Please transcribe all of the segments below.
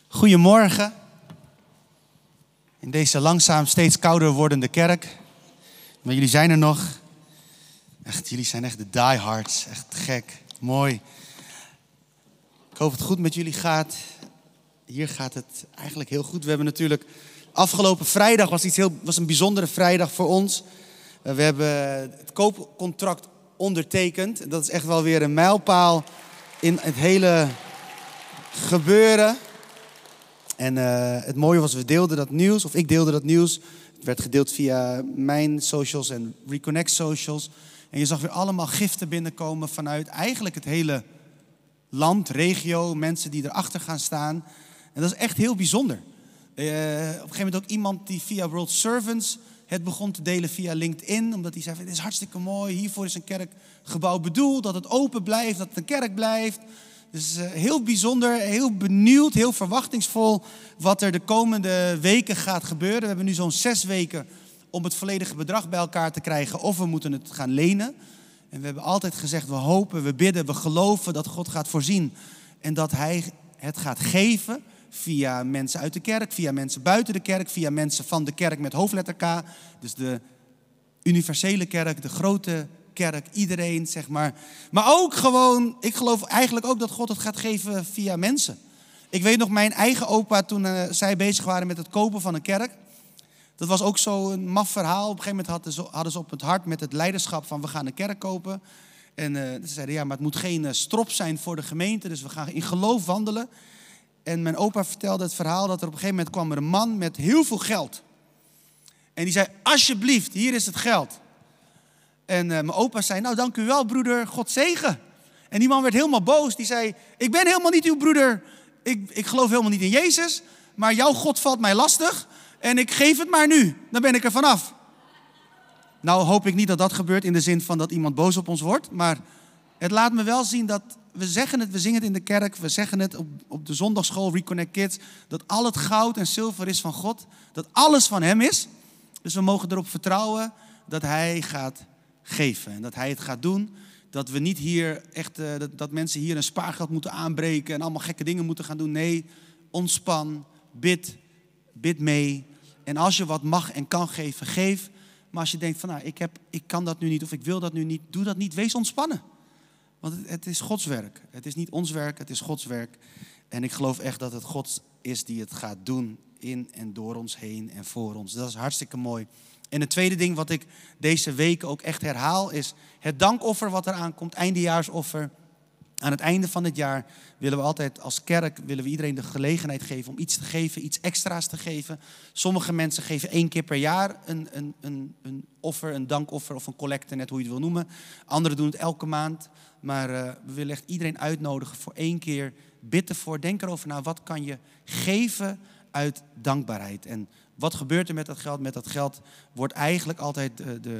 Goedemorgen. In deze langzaam steeds kouder wordende kerk. Maar jullie zijn er nog. Echt, jullie zijn echt de diehards. Echt gek. Mooi. Ik hoop dat het goed met jullie gaat. Hier gaat het eigenlijk heel goed. We hebben natuurlijk afgelopen vrijdag was een bijzondere vrijdag voor ons. We hebben het koopcontract ondertekend. Dat is echt wel weer een mijlpaal in het hele gebeuren. En het mooie was, we deelden dat nieuws, of ik deelde dat nieuws. Het werd gedeeld via mijn socials en Reconnect socials. En je zag weer allemaal giften binnenkomen vanuit eigenlijk het hele land, regio. Mensen die erachter gaan staan. En dat is echt heel bijzonder. Op een gegeven moment ook iemand die via World Servants het begon te delen via LinkedIn. Omdat hij zei, dit is hartstikke mooi. Hiervoor is een kerkgebouw bedoeld. Dat het open blijft, dat het een kerk blijft. Dus heel bijzonder, heel benieuwd, heel verwachtingsvol wat er de komende weken gaat gebeuren. We hebben nu zo'n 6 weken om het volledige bedrag bij elkaar te krijgen of we moeten het gaan lenen. En we hebben altijd gezegd, we hopen, we bidden, we geloven dat God gaat voorzien. En dat Hij het gaat geven via mensen uit de kerk, via mensen buiten de kerk, via mensen van de kerk met hoofdletter K. Dus de universele kerk, de grote kerk, iedereen, zeg maar. Maar ook gewoon, ik geloof eigenlijk ook dat God het gaat geven via mensen. Ik weet nog, mijn eigen opa, toen zij bezig waren met het kopen van een kerk. Dat was ook zo'n maf verhaal. Op een gegeven moment hadden ze op het hart met het leiderschap van we gaan een kerk kopen. En ze zeiden, ja, maar het moet geen strop zijn voor de gemeente. Dus we gaan in geloof wandelen. En mijn opa vertelde het verhaal dat er op een gegeven moment kwam er een man met heel veel geld. En die zei, alsjeblieft, hier is het geld. En mijn opa zei, nou dank u wel broeder, God zegen. En die man werd helemaal boos. Die zei, ik ben helemaal niet uw broeder. Ik geloof helemaal niet in Jezus. Maar jouw God valt mij lastig. En ik geef het maar nu. Dan ben ik er vanaf. Nou hoop ik niet dat dat gebeurt in de zin van dat iemand boos op ons wordt. Maar het laat me wel zien dat we zeggen het, we zingen het in de kerk. We zeggen het op de zondagschool, Reconnect Kids. Dat al het goud en zilver is van God. Dat alles van hem is. Dus we mogen erop vertrouwen dat hij gaat geven. En dat hij het gaat doen. Dat we niet hier echt, dat mensen hier een spaargeld moeten aanbreken. En allemaal gekke dingen moeten gaan doen. Nee, ontspan, bid mee. En als je wat mag en kan geven, geef. Maar als je denkt van, nou, ik kan dat nu niet of ik wil dat nu niet. Doe dat niet, wees ontspannen. Want het is Gods werk. Het is niet ons werk, het is Gods werk. En ik geloof echt dat het God is die het gaat doen. In en door ons heen en voor ons. Dat is hartstikke mooi. En het tweede ding wat ik deze weken ook echt herhaal is het dankoffer wat eraan komt, eindejaarsoffer. Aan het einde van het jaar willen we altijd als kerk iedereen de gelegenheid geven om iets te geven, iets extra's te geven. Sommige mensen geven 1 keer per jaar een offer, een dankoffer of een collecte, net hoe je het wil noemen. Anderen doen het elke maand. Maar we willen echt iedereen uitnodigen voor 1 keer. Bid ervoor, denk erover na, wat kan je geven uit dankbaarheid. En wat gebeurt er met dat geld? Met dat geld wordt eigenlijk altijd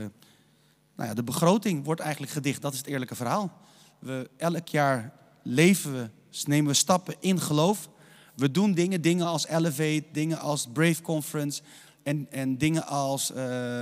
de begroting wordt eigenlijk gedicht. Dat is het eerlijke verhaal. Elk jaar nemen we stappen in geloof. We doen dingen als Elevate, dingen als Brave Conference en dingen als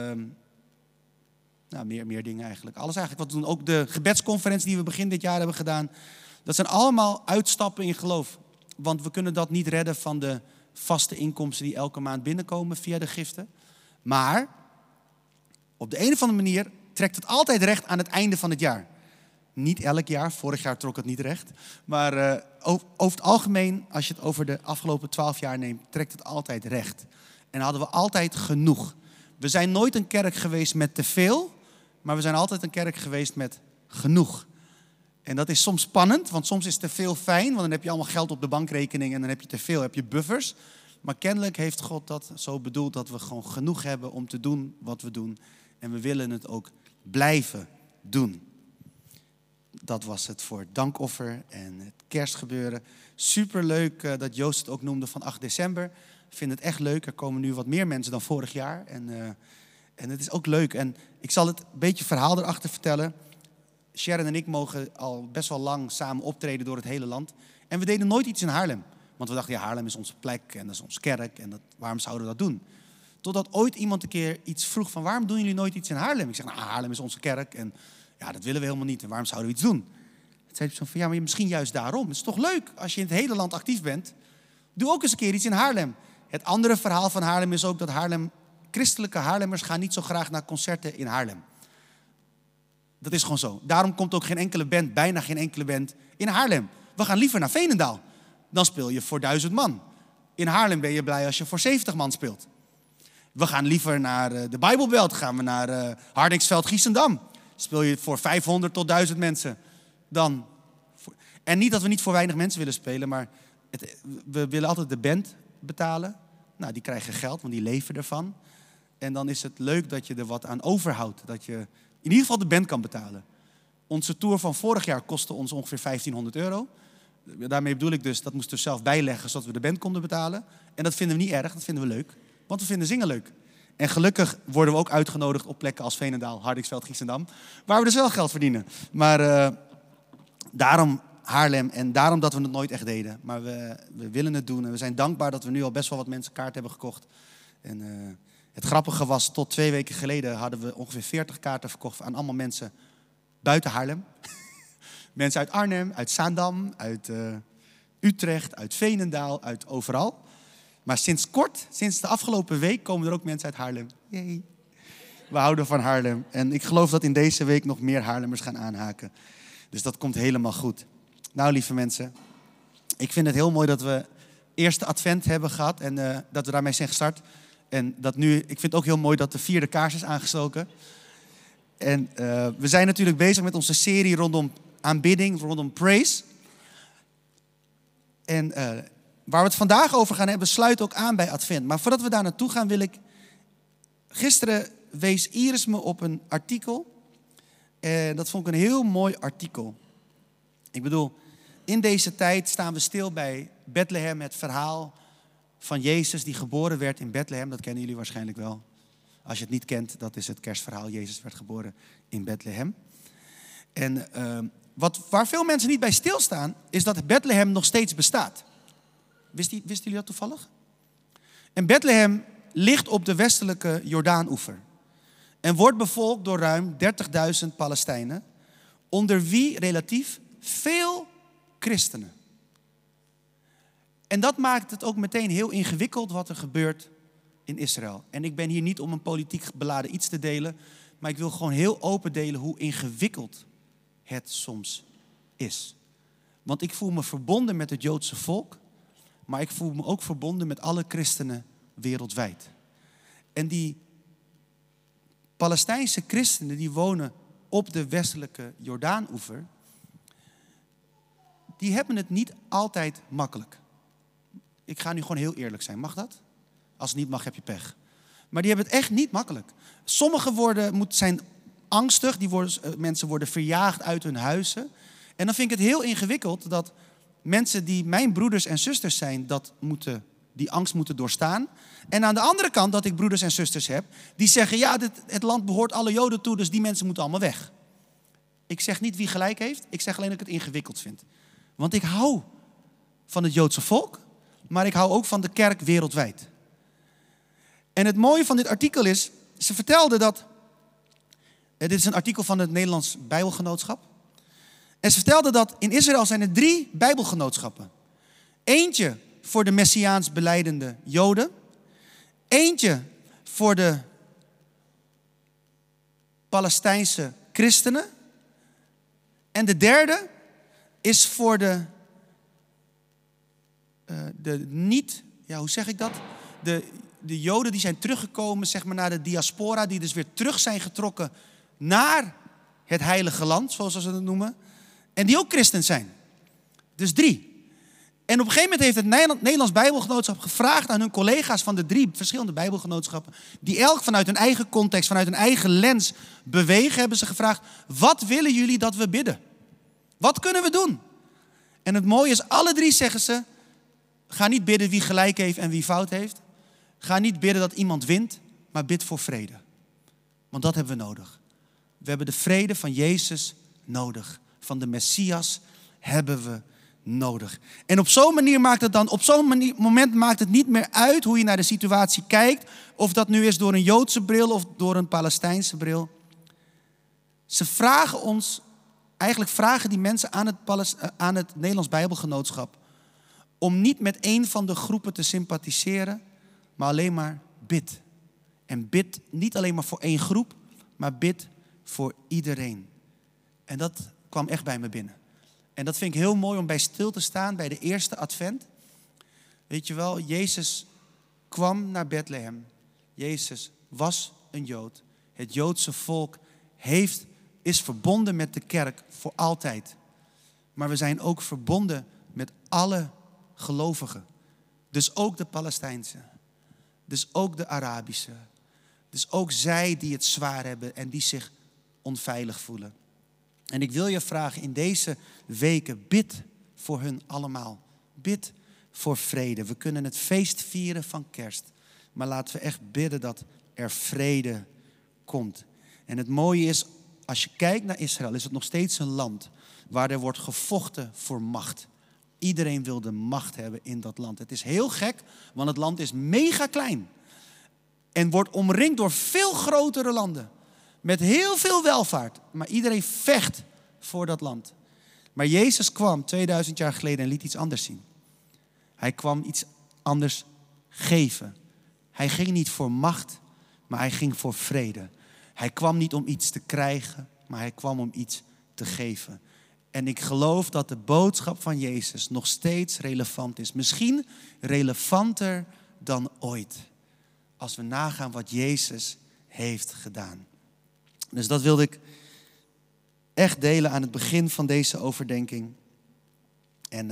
meer dingen eigenlijk. Alles eigenlijk wat we doen. Ook de gebedsconferentie die we begin dit jaar hebben gedaan. Dat zijn allemaal uitstappen in geloof. Want we kunnen dat niet redden van de vaste inkomsten die elke maand binnenkomen via de giften. Maar op de een of andere manier trekt het altijd recht aan het einde van het jaar. Niet elk jaar, vorig jaar trok het niet recht. Maar over het algemeen, als je het over de afgelopen 12 jaar neemt, trekt het altijd recht. En hadden we altijd genoeg. We zijn nooit een kerk geweest met te veel, maar we zijn altijd een kerk geweest met genoeg. En dat is soms spannend, want soms is te veel fijn, want dan heb je allemaal geld op de bankrekening en dan heb je te veel, heb je buffers. Maar kennelijk heeft God dat zo bedoeld dat we gewoon genoeg hebben om te doen wat we doen. En we willen het ook blijven doen. Dat was het voor het dankoffer en het kerstgebeuren. Superleuk dat Joost het ook noemde van 8 december. Ik vind het echt leuk. Er komen nu wat meer mensen dan vorig jaar. En het is ook leuk. En ik zal het een beetje verhaal erachter vertellen. Sharon en ik mogen al best wel lang samen optreden door het hele land. En we deden nooit iets in Haarlem. Want we dachten, ja, Haarlem is onze plek en dat is onze kerk. En waarom zouden we dat doen? Totdat ooit iemand een keer iets vroeg van, waarom doen jullie nooit iets in Haarlem? Ik zeg, nou, Haarlem is onze kerk en ja, dat willen we helemaal niet. En waarom zouden we iets doen? Toen zei hij van, ja, maar misschien juist daarom. Het is toch leuk als je in het hele land actief bent, Doe ook eens een keer iets in Haarlem. Het andere verhaal van Haarlem is ook dat christelijke Haarlemmers gaan niet zo graag naar concerten in Haarlem. Dat is gewoon zo. Daarom komt ook geen enkele band, bijna geen enkele band in Haarlem. We gaan liever naar Veenendaal. Dan speel je voor 1000 man. In Haarlem ben je blij als je voor 70 man speelt. We gaan liever naar de Bijbelbelt. Gaan we naar Hardingsveld, Giessendam. Speel je voor 500 tot 1000 mensen. En niet dat we niet voor weinig mensen willen spelen, maar we willen altijd de band betalen. Nou, die krijgen geld, want die leven ervan. En dan is het leuk dat je er wat aan overhoudt. Dat je in ieder geval de band kan betalen. Onze tour van vorig jaar kostte ons ongeveer €1500. Daarmee bedoel ik dus, dat moesten we zelf bijleggen, zodat we de band konden betalen. En dat vinden we niet erg, dat vinden we leuk. Want we vinden zingen leuk. En gelukkig worden we ook uitgenodigd op plekken als Veenendaal, Hardingsveld, Giessendam. Waar we dus wel geld verdienen. Maar daarom Haarlem en daarom dat we het nooit echt deden. Maar we willen het doen en we zijn dankbaar dat we nu al best wel wat mensen kaart hebben gekocht. En het grappige was, tot 2 weken geleden hadden we ongeveer 40 kaarten verkocht aan allemaal mensen buiten Haarlem. Mensen uit Arnhem, uit Zaandam, uit Utrecht, uit Veenendaal, uit overal. Maar sinds de afgelopen week komen er ook mensen uit Haarlem. Yay. We houden van Haarlem. En ik geloof dat in deze week nog meer Haarlemmers gaan aanhaken. Dus dat komt helemaal goed. Nou, lieve mensen. Ik vind het heel mooi dat we eerste advent hebben gehad. En dat we daarmee zijn gestart. En ik vind het ook heel mooi dat de 4e kaars is aangestoken. En we zijn natuurlijk bezig met onze serie rondom aanbidding, rondom praise. En waar we het vandaag over gaan hebben, sluit ook aan bij Advent. Maar voordat we daar naartoe gaan, wil ik... Gisteren wees Iris me op een artikel. En dat vond ik een heel mooi artikel. Ik bedoel, in deze tijd staan we stil bij Bethlehem. Het verhaal van Jezus die geboren werd in Bethlehem. Dat kennen jullie waarschijnlijk wel. Als je het niet kent, dat is het kerstverhaal. Jezus werd geboren in Bethlehem. En waar veel mensen niet bij stilstaan, is dat Bethlehem nog steeds bestaat. Wisten jullie dat toevallig? En Bethlehem ligt op de westelijke Jordaanoever. En wordt bevolkt door ruim 30.000 Palestijnen. Onder wie relatief veel christenen. En dat maakt het ook meteen heel ingewikkeld wat er gebeurt in Israël. En ik ben hier niet om een politiek beladen iets te delen. Maar ik wil gewoon heel open delen hoe ingewikkeld het soms is. Want ik voel me verbonden met het Joodse volk. Maar ik voel me ook verbonden met alle christenen wereldwijd. En die Palestijnse christenen die wonen op de westelijke Jordaanoever, die hebben het niet altijd makkelijk. Ik ga nu gewoon heel eerlijk zijn. Mag dat? Als het niet mag, heb je pech. Maar die hebben het echt niet makkelijk. Sommigen zijn angstig. Mensen worden verjaagd uit hun huizen. En dan vind ik het heel ingewikkeld dat mensen die mijn broeders en zusters zijn, die angst moeten doorstaan. En aan de andere kant dat ik broeders en zusters heb die zeggen, ja, het land behoort alle Joden toe, dus die mensen moeten allemaal weg. Ik zeg niet wie gelijk heeft, ik zeg alleen dat ik het ingewikkeld vind. Want ik hou van het Joodse volk, maar ik hou ook van de kerk wereldwijd. En het mooie van dit artikel is, ze vertelde dat, dit is een artikel van het Nederlands Bijbelgenootschap. En ze vertelde dat in Israël zijn er 3 Bijbelgenootschappen. Eentje voor de Messiaans belijdende Joden. Eentje voor de Palestijnse christenen. En de derde is voor de niet, ja, hoe zeg ik dat? De Joden die zijn teruggekomen, zeg maar, naar de diaspora, die dus weer terug zijn getrokken naar het heilige land, zoals ze het noemen. En die ook christen zijn. Dus 3. En op een gegeven moment heeft het Nederlands Bijbelgenootschap gevraagd aan hun collega's van de 3 verschillende Bijbelgenootschappen, die elk vanuit hun eigen context, vanuit hun eigen lens bewegen, hebben ze gevraagd, wat willen jullie dat we bidden? Wat kunnen we doen? En het mooie is, alle 3 zeggen ze, ga niet bidden wie gelijk heeft en wie fout heeft. Ga niet bidden dat iemand wint, maar bid voor vrede. Want dat hebben we nodig. We hebben de vrede van Jezus nodig. Van de Messias hebben we nodig. En op zo'n manier maakt het dan, op zo'n moment maakt het niet meer uit hoe je naar de situatie kijkt. Of dat nu is door een Joodse bril of door een Palestijnse bril. Ze vragen ons, eigenlijk vragen die mensen aan het Nederlands Bijbelgenootschap om niet met één van de groepen te sympathiseren, maar alleen maar bid. En bid niet alleen maar voor één groep, maar bid voor iedereen. En dat kwam echt bij me binnen. En dat vind ik heel mooi om bij stil te staan bij de eerste advent. Weet je wel, Jezus kwam naar Bethlehem. Jezus was een Jood. Het Joodse volk is verbonden met de kerk voor altijd. Maar we zijn ook verbonden met alle gelovigen. Dus ook de Palestijnse. Dus ook de Arabische. Dus ook zij die het zwaar hebben en die zich onveilig voelen. En ik wil je vragen in deze weken, bid voor hun allemaal. Bid voor vrede. We kunnen het feest vieren van kerst. Maar laten we echt bidden dat er vrede komt. En het mooie is, als je kijkt naar Israël, is het nog steeds een land waar er wordt gevochten voor macht. Iedereen wil de macht hebben in dat land. Het is heel gek, want het land is mega klein. En wordt omringd door veel grotere landen. Met heel veel welvaart. Maar iedereen vecht voor dat land. Maar Jezus kwam 2000 jaar geleden en liet iets anders zien. Hij kwam iets anders geven. Hij ging niet voor macht, maar hij ging voor vrede. Hij kwam niet om iets te krijgen, maar hij kwam om iets te geven. En ik geloof dat de boodschap van Jezus nog steeds relevant is. Misschien relevanter dan ooit. Als we nagaan wat Jezus heeft gedaan. Dus dat wilde ik echt delen aan het begin van deze overdenking. En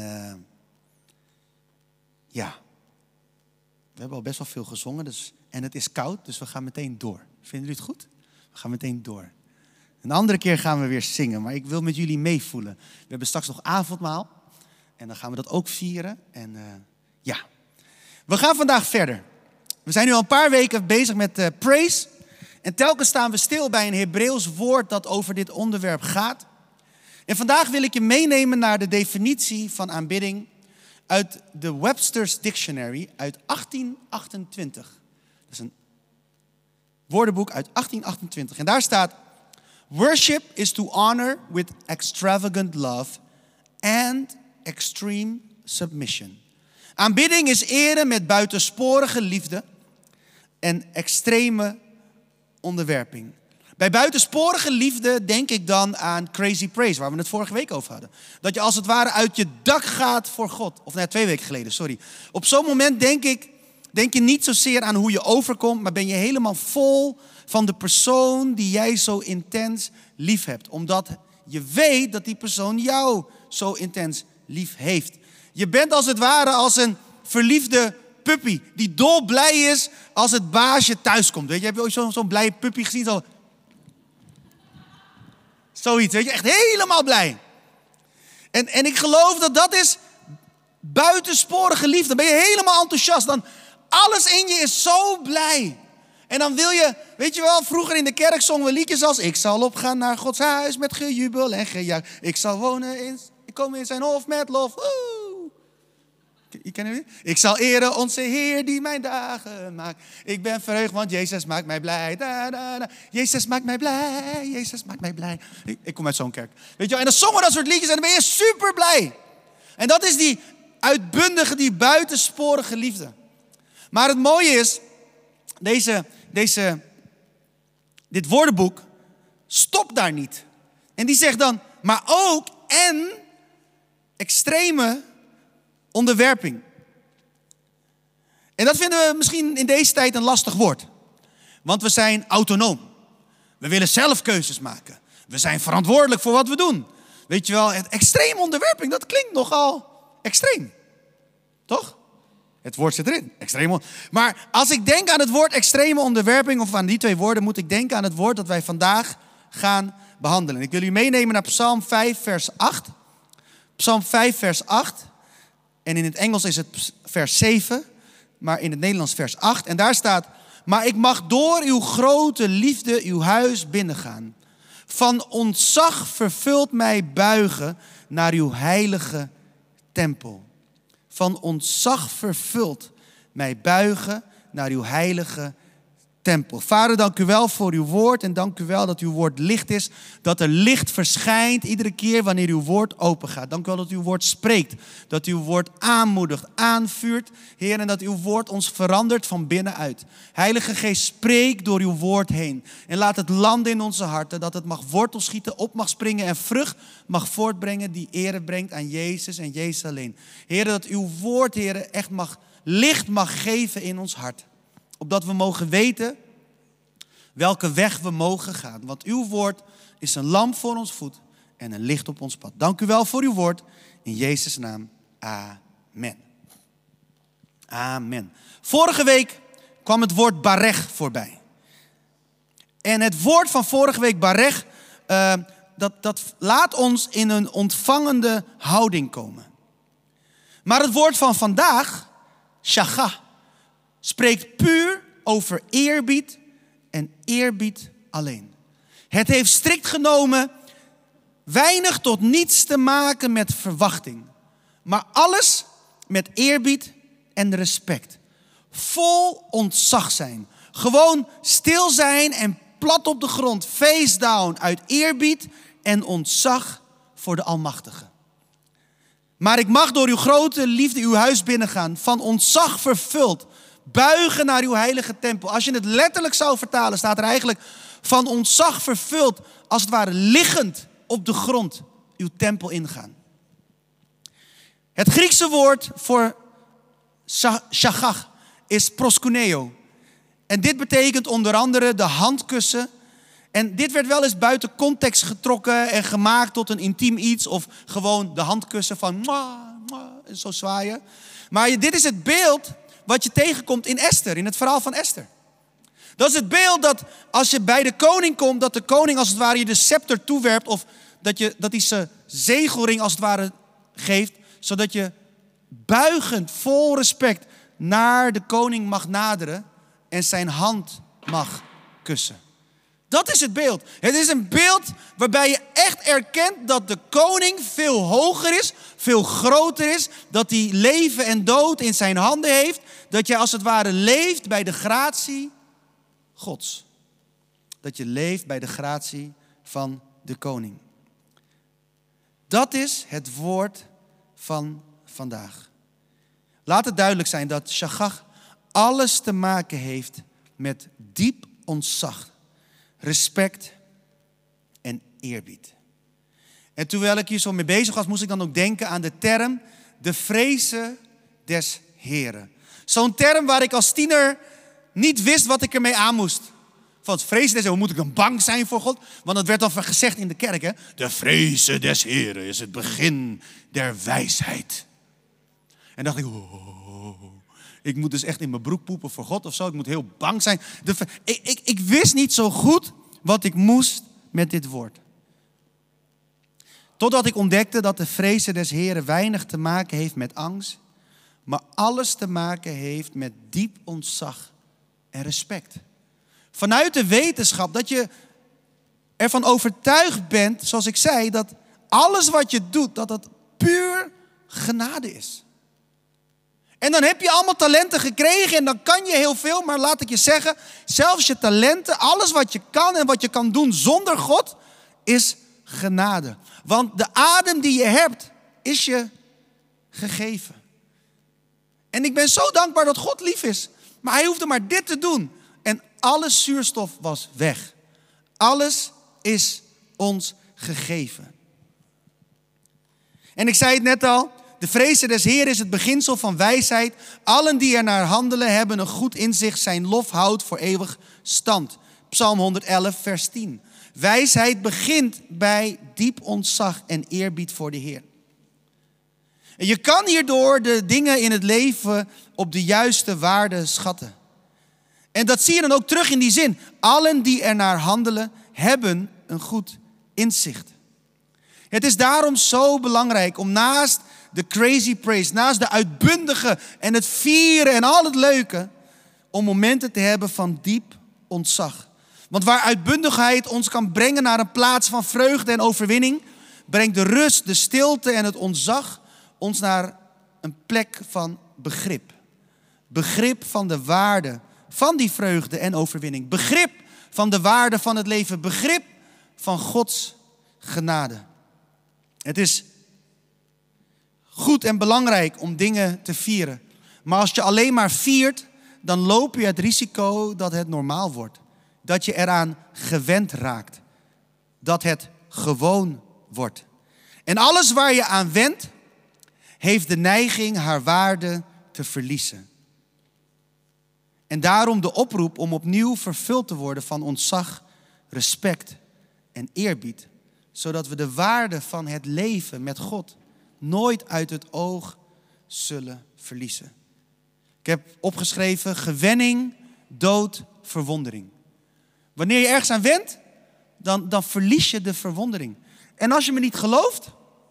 we hebben al best wel veel gezongen. En het is koud, dus we gaan meteen door. Vinden jullie het goed? We gaan meteen door. Een andere keer gaan we weer zingen, maar ik wil met jullie meevoelen. We hebben straks nog avondmaal. En dan gaan we dat ook vieren. En we gaan vandaag verder. We zijn nu al een paar weken bezig met praise. En telkens staan we stil bij een Hebreeuws woord dat over dit onderwerp gaat. En vandaag wil ik je meenemen naar de definitie van aanbidding uit de Webster's Dictionary uit 1828. Dat is een woordenboek uit 1828. En daar staat: worship is to honor with extravagant love and extreme submission. Aanbidding is eren met buitensporige liefde en extreme onderwerping. Bij buitensporige liefde denk ik dan aan crazy praise, waar we het vorige week over hadden. Dat je als het ware uit je dak gaat voor God. Of 2 weken geleden, sorry. Op zo'n moment denk je niet zozeer aan hoe je overkomt, maar ben je helemaal vol van de persoon die jij zo intens lief hebt. Omdat je weet dat die persoon jou zo intens lief heeft. Je bent als het ware als een verliefde puppy die dolblij is als het baasje thuiskomt. Weet je, heb je ooit zo'n blije puppy gezien? Zoiets, weet je, echt helemaal blij. En ik geloof dat is buitensporige liefde. Dan ben je helemaal enthousiast. Dan alles in je is zo blij. En dan wil je, weet je wel, vroeger in de kerk zongen we liedjes als: ik zal opgaan naar Gods huis met gejubel en gejuich. Ik zal komen in zijn hof met lof. Je kent hem niet? Ik zal eren onze Heer die mijn dagen maakt. Ik ben verheugd, want Jezus maakt mij blij. Da, da, da. Jezus maakt mij blij. Jezus maakt mij blij. Ik kom uit zo'n kerk. Weet je wel? En dan zongen we dat soort liedjes en dan ben je super blij. En dat is die uitbundige, die buitensporige liefde. Maar het mooie is, dit woordenboek stopt daar niet. En die zegt dan, maar ook en extreme onderwerping. En dat vinden we misschien in deze tijd een lastig woord. Want we zijn autonoom. We willen zelf keuzes maken. We zijn verantwoordelijk voor wat we doen. Weet je wel, het extreme onderwerping, dat klinkt nogal extreem. Toch? Het woord zit erin. Extreme. Maar als ik denk aan het woord extreme onderwerping, of aan die 2 woorden, moet ik denken aan het woord dat wij vandaag gaan behandelen. Ik wil u meenemen naar Psalm 5, vers 8. Psalm 5, vers 8. En in het Engels is het vers 7, maar in het Nederlands vers 8. En daar staat: maar ik mag door uw grote liefde uw huis binnengaan. Van ontzag vervult mij buigen naar uw heilige tempel. Van ontzag vervult mij buigen naar uw heilige tempel. Vader, dank u wel voor uw woord en dank u wel dat uw woord licht is. Dat er licht verschijnt iedere keer wanneer uw woord open gaat. Dank u wel dat uw woord spreekt. Dat uw woord aanmoedigt, aanvuurt. Heer, en dat uw woord ons verandert van binnenuit. Heilige Geest, spreek door uw woord heen. En laat het landen in onze harten. Dat het mag wortel schieten, op mag springen en vrucht mag voortbrengen die ere brengt aan Jezus en Jezus alleen. Heer, dat uw woord, Heer, echt licht mag geven in ons hart. Opdat we mogen weten welke weg we mogen gaan. Want uw woord is een lamp voor ons voet en een licht op ons pad. Dank u wel voor uw woord. In Jezus' naam. Amen. Amen. Vorige week kwam het woord barech voorbij. En het woord van vorige week, barech, dat laat ons in een ontvangende houding komen. Maar het woord van vandaag, shachah, spreekt puur over eerbied en eerbied alleen. Het heeft strikt genomen weinig tot niets te maken met verwachting. Maar alles met eerbied en respect. Vol ontzag zijn. Gewoon stil zijn en plat op de grond. Face down uit eerbied en ontzag voor de Almachtige. Maar ik mag door uw grote liefde uw huis binnengaan. Van ontzag vervuld. Buigen naar uw heilige tempel. Als je het letterlijk zou vertalen, staat er eigenlijk van ontzag vervuld. Als het ware liggend op de grond uw tempel ingaan. Het Griekse woord voor shachah is proskuneo. En dit betekent onder andere de handkussen. En dit werd wel eens buiten context getrokken en gemaakt tot een intiem iets. Of gewoon de handkussen van en zo zwaaien. Maar dit is het beeld wat je tegenkomt in Esther, in het verhaal van Esther. Dat is het beeld dat als je bij de koning komt, dat de koning als het ware je de scepter toewerpt. Of dat hij zijn zegelring als het ware geeft. Zodat je buigend, vol respect naar de koning mag naderen en zijn hand mag kussen. Dat is het beeld. Het is een beeld waarbij je echt erkent dat de koning veel hoger is, veel groter is. Dat hij leven en dood in zijn handen heeft. Dat je als het ware leeft bij de gratie Gods. Dat je leeft bij de gratie van de koning. Dat is het woord van vandaag. Laat het duidelijk zijn dat shachah alles te maken heeft met diep ontzag, respect en eerbied. En terwijl ik hier zo mee bezig was, moest ik dan ook denken aan de term de vrezen des Heren. Zo'n term waar ik als tiener niet wist wat ik ermee aan moest. Van het vrezen des Heren, hoe moet ik dan bang zijn voor God? Want dat werd dan gezegd in de kerk. Hè? De vrezen des Heren is het begin der wijsheid. En dacht ik, ik moet dus echt in mijn broek poepen voor God of zo. Ik moet heel bang zijn. Ik wist niet zo goed wat ik moest met dit woord. Totdat ik ontdekte dat de vrezen des Heren weinig te maken heeft met angst. Maar alles te maken heeft met diep ontzag en respect. Vanuit de wetenschap dat je ervan overtuigd bent, zoals ik zei, dat alles wat je doet, dat het puur genade is. En dan heb je allemaal talenten gekregen en dan kan je heel veel. Maar laat ik je zeggen, zelfs je talenten, alles wat je kan en wat je kan doen zonder God, is genade. Want de adem die je hebt, is je gegeven. En ik ben zo dankbaar dat God lief is. Maar hij hoefde maar dit te doen. En alle zuurstof was weg. Alles is ons gegeven. En ik zei het net al. De vrezen des Heeren is het beginsel van wijsheid. Allen die er naar handelen hebben een goed inzicht. Zijn lof houdt voor eeuwig stand. Psalm 111 vers 10. Wijsheid begint bij diep ontzag en eerbied voor de Heer. En je kan hierdoor de dingen in het leven op de juiste waarde schatten. En dat zie je dan ook terug in die zin. Allen die er naar handelen hebben een goed inzicht. Het is daarom zo belangrijk om naast de crazy praise, naast de uitbundige en het vieren en al het leuke, om momenten te hebben van diep ontzag. Want waar uitbundigheid ons kan brengen naar een plaats van vreugde en overwinning, brengt de rust, de stilte en het ontzag ons naar een plek van begrip. Begrip van de waarde van die vreugde en overwinning. Begrip van de waarde van het leven. Begrip van Gods genade. Het is goed en belangrijk om dingen te vieren. Maar als je alleen maar viert, dan loop je het risico dat het normaal wordt. Dat je eraan gewend raakt. Dat het gewoon wordt. En alles waar je aan wendt, heeft de neiging haar waarde te verliezen. En daarom de oproep om opnieuw vervuld te worden van ontzag, respect en eerbied. Zodat we de waarde van het leven met God nooit uit het oog zullen verliezen. Ik heb opgeschreven: gewenning, dood, verwondering. Wanneer je ergens aan wendt, dan verlies je de verwondering. En als je me niet gelooft,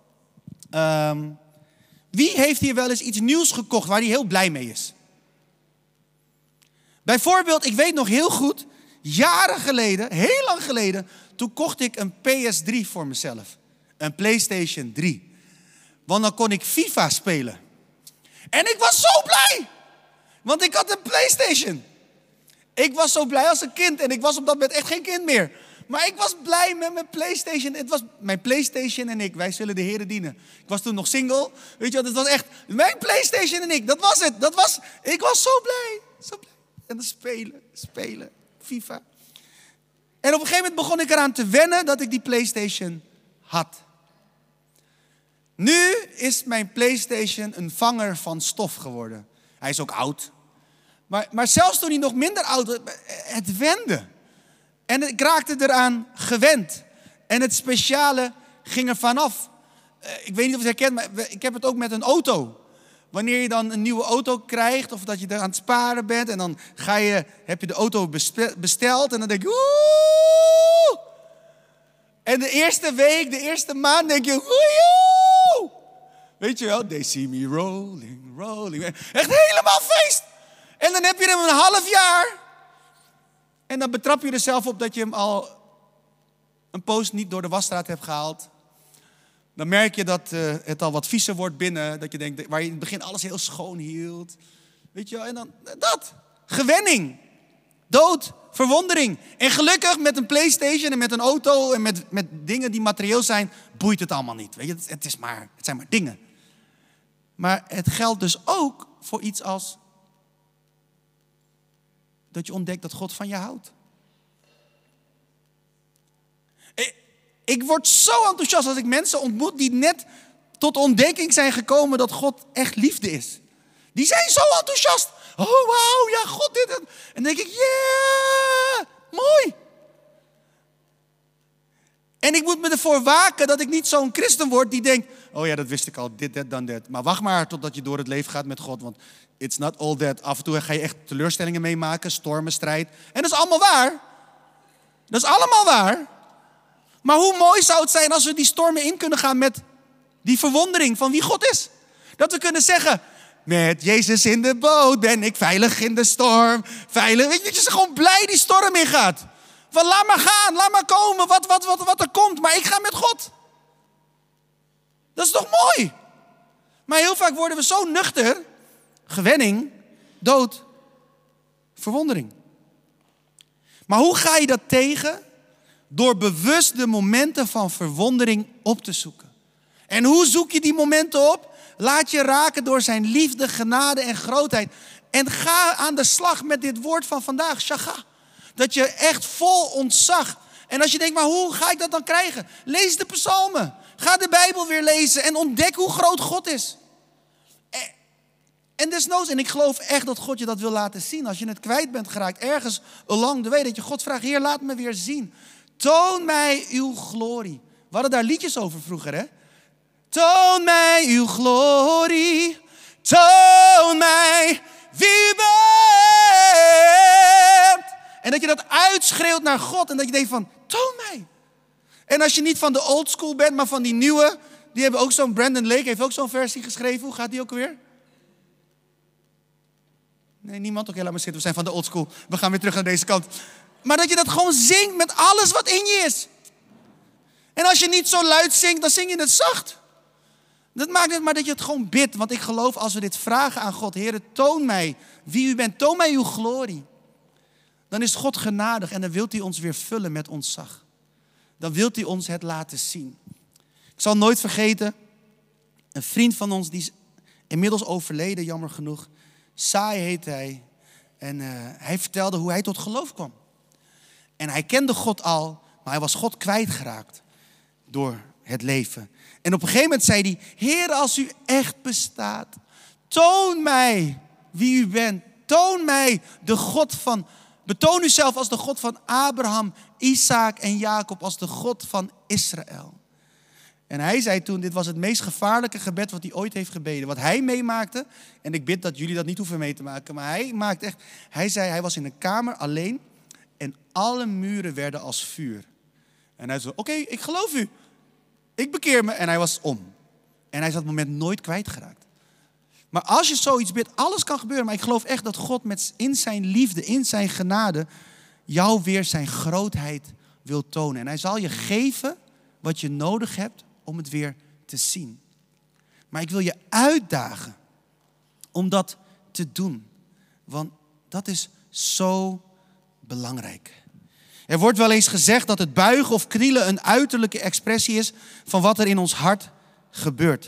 wie heeft hier wel eens iets nieuws gekocht waar hij heel blij mee is? Bijvoorbeeld, ik weet nog heel goed, jaren geleden, heel lang geleden, toen kocht ik een PS3 voor mezelf. Een PlayStation 3. Want dan kon ik FIFA spelen. En ik was zo blij. Want ik had een PlayStation. Ik was zo blij als een kind. En ik was op dat moment echt geen kind meer. Maar ik was blij met mijn PlayStation. Het was mijn PlayStation en ik. Wij zullen de Heere dienen. Ik was toen nog single. Weet je wat, het was echt mijn PlayStation en ik. Dat was het. Ik was zo blij. Zo blij. En dan spelen. FIFA. En op een gegeven moment begon ik eraan te wennen dat ik die PlayStation had. Nu is mijn PlayStation een vanger van stof geworden. Hij is ook oud. Maar zelfs toen hij nog minder oud was, het wende. En ik raakte eraan gewend. En het speciale ging er vanaf. Ik weet niet of je het herkent, maar ik heb het ook met een auto. Wanneer je dan een nieuwe auto krijgt of dat je er aan het sparen bent. En dan heb je de auto besteld en dan denk je, woe! En de eerste week, de eerste maand denk je, woe! Weet je wel, they see me rolling. Echt helemaal feest. En dan heb je hem een half jaar. En dan betrap je er zelf op dat je hem al een poos niet door de wasstraat hebt gehaald. Dan merk je dat het al wat viezer wordt binnen. Dat je denkt, waar je in het begin alles heel schoon hield. Weet je wel, en dan dat. Gewenning. Dood. Verwondering. En gelukkig met een PlayStation en met een auto en met dingen die materieel zijn, boeit het allemaal niet. Weet je, het zijn maar dingen. Maar het geldt dus ook voor iets als dat je ontdekt dat God van je houdt. Ik word zo enthousiast als ik mensen ontmoet die net tot ontdekking zijn gekomen dat God echt liefde is. Die zijn zo enthousiast. Oh wauw, ja God dit. En dan denk ik, yeah, mooi. En ik moet me ervoor waken dat ik niet zo'n christen word die denkt, oh ja, dat wist ik al, dit, dan dat. Maar wacht maar totdat je door het leven gaat met God, want it's not all that. Af en toe ga je echt teleurstellingen meemaken, stormen, strijd. En dat is allemaal waar. Dat is allemaal waar. Maar hoe mooi zou het zijn als we die stormen in kunnen gaan met die verwondering van wie God is. Dat we kunnen zeggen, met Jezus in de boot ben ik veilig in de storm. Veilig, weet je, dat je gewoon blij die storm ingaat. Van laat maar gaan, laat maar komen, wat er komt. Maar ik ga met God. Dat is toch mooi? Maar heel vaak worden we zo nuchter. Gewenning, dood, verwondering. Maar hoe ga je dat tegen? Door bewust de momenten van verwondering op te zoeken. En hoe zoek je die momenten op? Laat je raken door zijn liefde, genade en grootheid. En ga aan de slag met dit woord van vandaag, shaga. Dat je echt vol ontzag. En als je denkt, maar hoe ga ik dat dan krijgen? Lees de psalmen. Ga de Bijbel weer lezen en ontdek hoe groot God is. En desnoods, en ik geloof echt dat God je dat wil laten zien. Als je het kwijt bent geraakt, ergens along the way, dat je God vraagt, Heer, laat me weer zien. Toon mij uw glorie. We hadden daar liedjes over vroeger, hè? Toon mij uw glorie. Toon mij wie u bent. En dat je dat uitschreeuwt naar God. En dat je denkt van, toon mij. En als je niet van de old school bent, maar van die nieuwe. Die hebben ook zo'n, Brandon Lake heeft ook zo'n versie geschreven. Hoe gaat die ook alweer? Nee, niemand? Oké, laat maar zitten. We zijn van de old school. We gaan weer terug naar deze kant. Maar dat je dat gewoon zingt met alles wat in je is. En als je niet zo luid zingt, dan zing je het zacht. Dat maakt niet maar dat je het gewoon bidt. Want ik geloof als we dit vragen aan God. Heer, toon mij wie u bent. Toon mij uw glorie. dan is God genadig en dan wil hij ons weer vullen met ontzag. Dan wil hij ons het laten zien. Ik zal nooit vergeten, een vriend van ons, die is inmiddels overleden, jammer genoeg. Saai heette hij. En hij vertelde hoe hij tot geloof kwam. En hij kende God al, maar hij was God kwijtgeraakt door het leven. En op een gegeven moment zei hij, Heer, als u echt bestaat, toon mij wie u bent. Toon mij betoon uzelf als de God van Abraham, Isaac en Jacob, als de God van Israël. En hij zei toen, dit was het meest gevaarlijke gebed wat hij ooit heeft gebeden. Wat hij meemaakte, en ik bid dat jullie dat niet hoeven mee te maken, maar hij zei, hij was in een kamer alleen en alle muren werden als vuur. En hij zei, oké, ik geloof u. Ik bekeer me. En hij was om. En hij is dat moment nooit kwijtgeraakt. Maar als je zoiets bidt, alles kan gebeuren. Maar ik geloof echt dat God in zijn liefde, in zijn genade, jou weer zijn grootheid wil tonen. En hij zal je geven wat je nodig hebt om het weer te zien. Maar ik wil je uitdagen om dat te doen. Want dat is zo belangrijk. Er wordt wel eens gezegd dat het buigen of knielen een uiterlijke expressie is van wat er in ons hart gebeurt.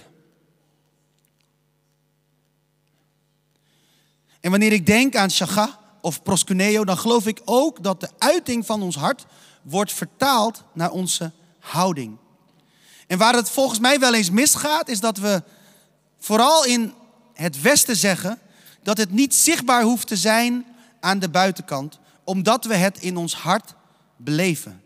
En wanneer ik denk aan shaga of proskuneo, dan geloof ik ook dat de uiting van ons hart wordt vertaald naar onze houding. En waar het volgens mij wel eens misgaat, is dat we vooral in het Westen zeggen dat het niet zichtbaar hoeft te zijn aan de buitenkant, omdat we het in ons hart beleven.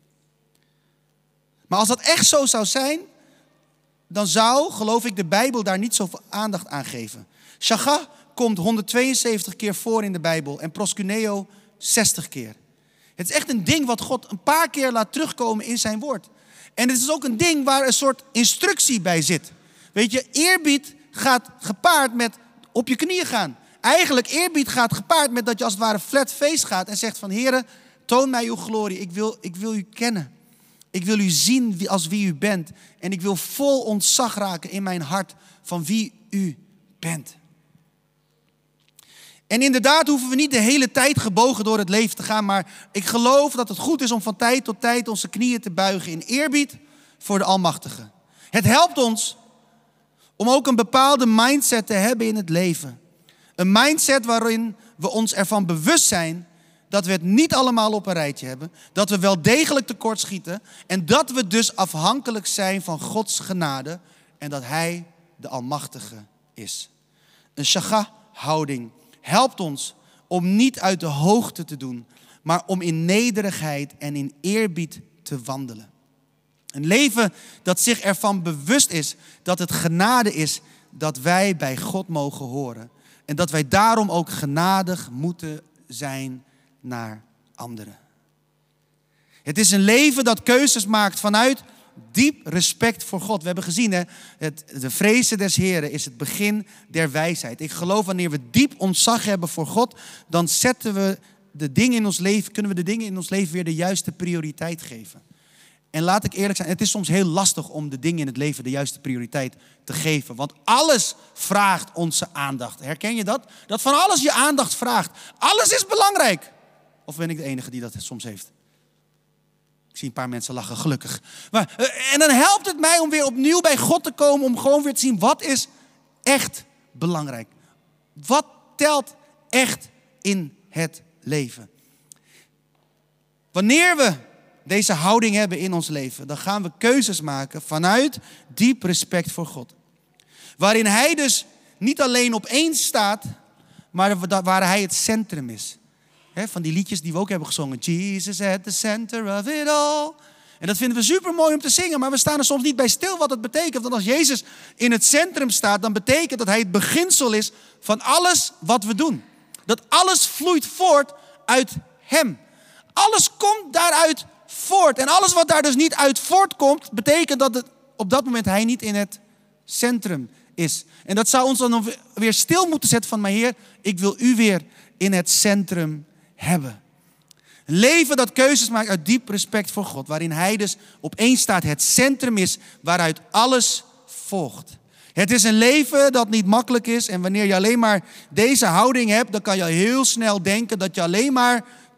Maar als dat echt zo zou zijn, dan zou, geloof ik, de Bijbel daar niet zoveel aandacht aan geven. Shaga komt 172 keer voor in de Bijbel en proskuneo 60 keer. Het is echt een ding wat God een paar keer laat terugkomen in zijn woord. En het is ook een ding waar een soort instructie bij zit. Weet je, eerbied gaat gepaard met op je knieën gaan. Eigenlijk, eerbied gaat gepaard met dat je als het ware flat face gaat en zegt van, Heere, toon mij uw glorie. Ik wil u kennen. Ik wil u zien als wie u bent. En ik wil vol ontzag raken in mijn hart van wie u bent. En inderdaad hoeven we niet de hele tijd gebogen door het leven te gaan. Maar ik geloof dat het goed is om van tijd tot tijd onze knieën te buigen in eerbied voor de Almachtige. Het helpt ons om ook een bepaalde mindset te hebben in het leven. Een mindset waarin we ons ervan bewust zijn dat we het niet allemaal op een rijtje hebben. Dat we wel degelijk tekortschieten. En dat we dus afhankelijk zijn van Gods genade. En dat Hij de Almachtige is. Een shaga-houding helpt ons om niet uit de hoogte te doen, maar om in nederigheid en in eerbied te wandelen. Een leven dat zich ervan bewust is dat het genade is dat wij bij God mogen horen. En dat wij daarom ook genadig moeten zijn naar anderen. Het is een leven dat keuzes maakt vanuit diep respect voor God. We hebben gezien, hè, de vrezen des Heren is het begin der wijsheid. Ik geloof wanneer we diep ontzag hebben voor God, dan zetten we de dingen in ons leven, kunnen we de dingen in ons leven weer de juiste prioriteit geven. En laat ik eerlijk zijn, het is soms heel lastig om de dingen in het leven de juiste prioriteit te geven. Want alles vraagt onze aandacht. Herken je dat? Dat van alles je aandacht vraagt. Alles is belangrijk. Of ben ik de enige die dat soms heeft? Ik zie een paar mensen lachen, gelukkig. En dan helpt het mij om weer opnieuw bij God te komen. Om gewoon weer te zien, wat is echt belangrijk? Wat telt echt in het leven? Wanneer we deze houding hebben in ons leven, dan gaan we keuzes maken vanuit diep respect voor God. Waarin Hij dus niet alleen op één staat, maar waar Hij het centrum is. Van die liedjes die we ook hebben gezongen. Jesus at the center of it all. En dat vinden we super mooi om te zingen, maar we staan er soms niet bij stil wat het betekent. Want als Jezus in het centrum staat, dan betekent dat Hij het beginsel is van alles wat we doen. Dat alles vloeit voort uit Hem. Alles komt daaruit voort. En alles wat daar dus niet uit voortkomt, betekent dat het op dat moment Hij niet in het centrum is. En dat zou ons dan weer stil moeten zetten van, maar Heer, ik wil U weer in het centrum hebben. Een leven dat keuzes maakt uit diep respect voor God. Waarin Hij dus op één staat het centrum is waaruit alles volgt. Het is een leven dat niet makkelijk is. En wanneer je alleen maar deze houding hebt, dan kan je heel snel denken dat je alleen maar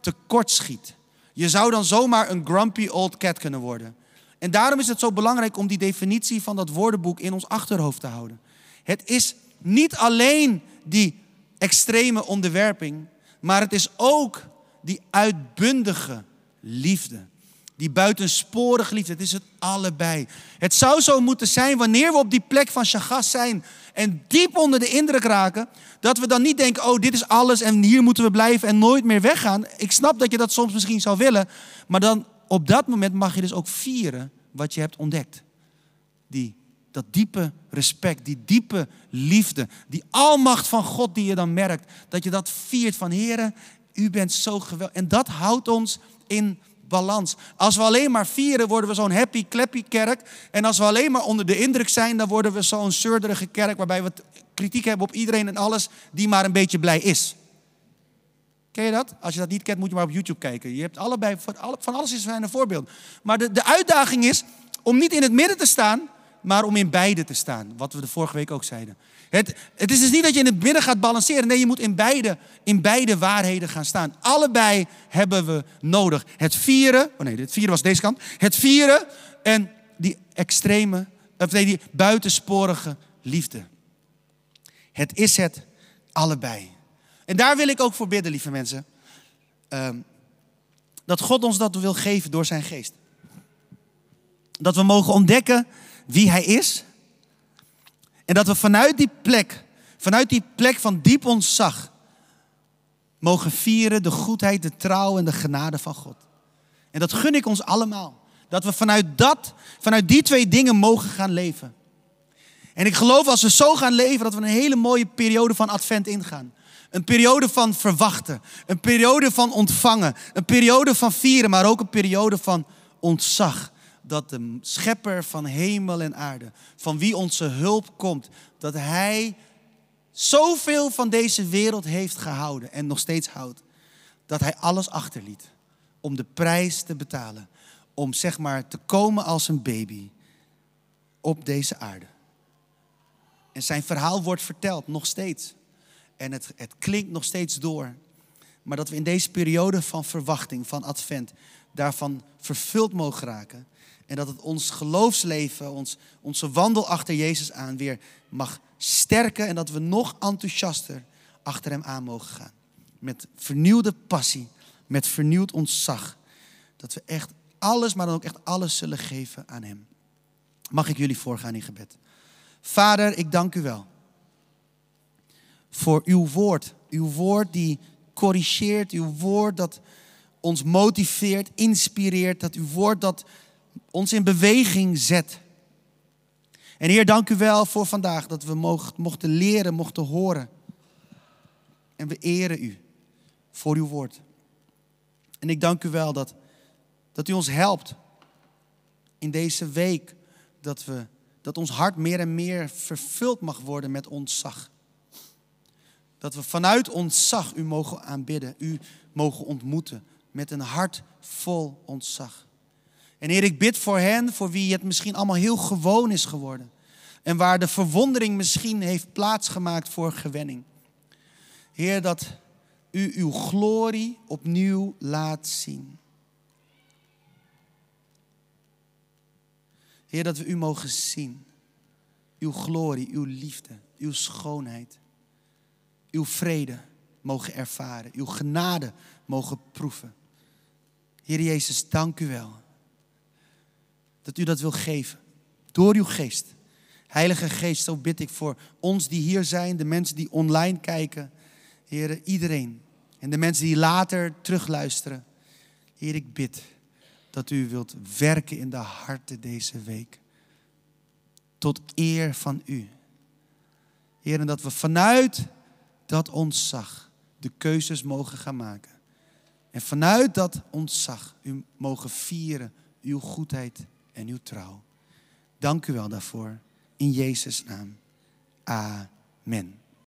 tekortschiet. Je zou dan zomaar een grumpy old cat kunnen worden. En daarom is het zo belangrijk om die definitie van dat woordenboek in ons achterhoofd te houden. Het is niet alleen die extreme onderwerping, maar het is ook die uitbundige liefde. Die buitensporige liefde, het is het allebei. Het zou zo moeten zijn wanneer we op die plek van Chagas zijn en diep onder de indruk raken, dat we dan niet denken, oh dit is alles en hier moeten we blijven en nooit meer weggaan. Ik snap dat je dat soms misschien zou willen, maar dan op dat moment mag je dus ook vieren wat je hebt ontdekt. Dat diepe respect, die diepe liefde, die almacht van God die je dan merkt, dat je dat viert van Heere, u bent zo geweldig. En dat houdt ons in balans. Als we alleen maar vieren, worden we zo'n happy, clappy kerk. En als we alleen maar onder de indruk zijn, dan worden we zo'n zeurderige kerk waarbij we kritiek hebben op iedereen en alles die maar een beetje blij is. Ken je dat? Als je dat niet kent, moet je maar op YouTube kijken. Je hebt allebei, van alles is een voorbeeld. Maar de uitdaging is om niet in het midden te staan, maar om in beide te staan. Wat we de vorige week ook zeiden. Het is dus niet dat je in het midden gaat balanceren. Nee, je moet in beide waarheden gaan staan. Allebei hebben we nodig. Het vieren was deze kant. Het vieren en die die buitensporige liefde. Het is het allebei. En daar wil ik ook voor bidden, lieve mensen. Dat God ons dat wil geven door zijn geest. Dat we mogen ontdekken wie hij is. En dat we vanuit die plek van diep ontzag mogen vieren de goedheid, de trouw en de genade van God. En dat gun ik ons allemaal. Dat we vanuit die twee dingen mogen gaan leven. En ik geloof als we zo gaan leven dat we een hele mooie periode van Advent ingaan. Een periode van verwachten. Een periode van ontvangen. Een periode van vieren, maar ook een periode van ontzag. Dat de schepper van hemel en aarde, van wie onze hulp komt, dat hij zoveel van deze wereld heeft gehouden en nog steeds houdt. Dat hij alles achterliet om de prijs te betalen. Om zeg maar te komen als een baby op deze aarde. En zijn verhaal wordt verteld, nog steeds. En het klinkt nog steeds door. Maar dat we in deze periode van verwachting, van Advent, daarvan vervuld mogen raken. En dat het ons geloofsleven, onze wandel achter Jezus aan weer mag sterken. En dat we nog enthousiaster achter hem aan mogen gaan. Met vernieuwde passie, met vernieuwd ontzag. Dat we echt alles, maar dan ook echt alles zullen geven aan hem. Mag ik jullie voorgaan in gebed. Vader, ik dank u wel. Voor uw woord. Uw woord die corrigeert. Uw woord dat ons motiveert, inspireert. Dat uw woord dat ons in beweging zet. En Heer, dank u wel voor vandaag. Dat we mochten leren, mochten horen. En we eren u voor uw woord. En ik dank u wel dat u ons helpt in deze week. Dat ons hart meer en meer vervuld mag worden met ontzag. Dat we vanuit ontzag u mogen aanbidden. U mogen ontmoeten met een hart vol ontzag. En Heer, ik bid voor hen, voor wie het misschien allemaal heel gewoon is geworden. En waar de verwondering misschien heeft plaatsgemaakt voor gewenning. Heer, dat u uw glorie opnieuw laat zien. Heer, dat we u mogen zien. Uw glorie, uw liefde, uw schoonheid. Uw vrede mogen ervaren. Uw genade mogen proeven. Heer Jezus, dank u wel. Dat u dat wil geven. Door uw geest. Heilige Geest, zo bid ik voor ons die hier zijn. De mensen die online kijken. Heer, iedereen. En de mensen die later terugluisteren. Heer, ik bid dat u wilt werken in de harten deze week. Tot eer van u. Heer, en dat we vanuit dat ontzag de keuzes mogen gaan maken. En vanuit dat ontzag u mogen vieren uw goedheid en uw trouw. Dank u wel daarvoor. In Jezus' naam. Amen.